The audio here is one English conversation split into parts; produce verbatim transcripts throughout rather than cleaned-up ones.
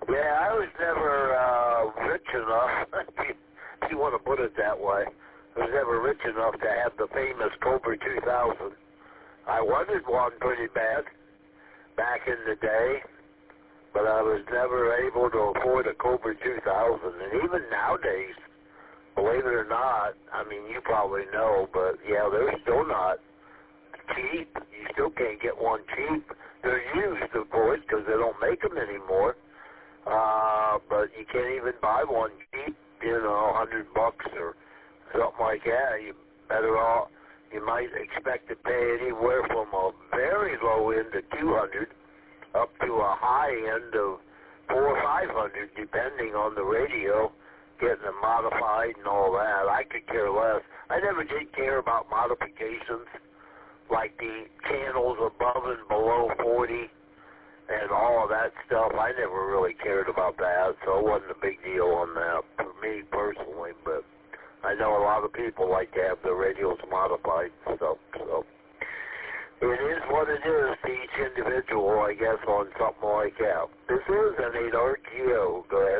Yeah, I was never uh, rich enough, if you, if you want to put it that way. I was never rich enough to have the famous Cobra two thousand. I wanted one pretty bad back in the day, but I was never able to afford a Cobra two thousand. And even nowadays, believe it or not, I mean, you probably know, but yeah, they're still not cheap. You still can't get one cheap. They're used, of course, because they don't make them anymore. Uh, but you can't even buy one cheap, you know, a hundred bucks or something like that. You better off, you might expect to pay anywhere from a very low end of two hundred up to a high end of four or five hundred, depending on the radio, getting them modified and all that. I could care less. I never did care about modifications, like the channels above and below forty and all of that stuff. I never really cared about that, so it wasn't a big deal on that for me personally, but I know a lot of people like to have their radios modified and stuff, so it is what it is to each individual, I guess, on something like that. This is an eight R G O. Go ahead.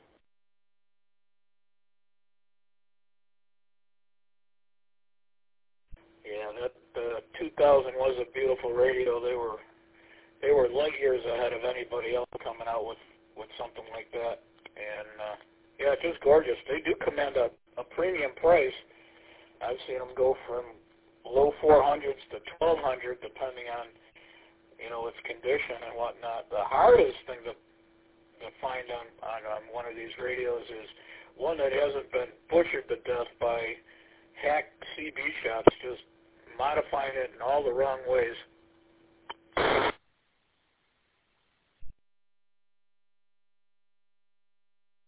Yeah, that uh, two thousand was a beautiful radio. They were they were light years ahead of anybody else coming out with, with something like that. And, uh, yeah, just gorgeous. They do command a, a premium price. I've seen them go from low four hundreds to twelve hundred, depending on, you know, its condition and whatnot. The hardest thing to, to find on, on, on one of these radios is one that hasn't been butchered to death by hack C B shops, just modifying it in all the wrong ways.